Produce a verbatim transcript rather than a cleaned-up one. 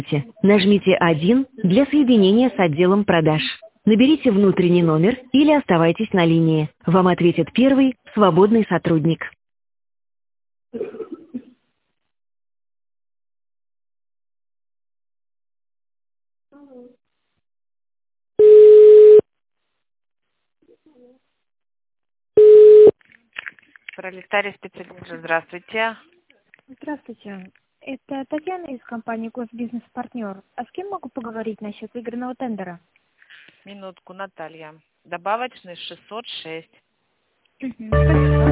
Нажмите один для соединения с отделом продаж. Наберите внутренний номер или оставайтесь на линии. Вам ответит первый свободный сотрудник. Пролетарий специалист, здравствуйте. Здравствуйте. Это Татьяна из компании Госбизнес Партнер. А с кем могу поговорить насчет выигранного тендера? Минутку, Наталья. Добавочный шестьсот шесть. Мгм, спасибо.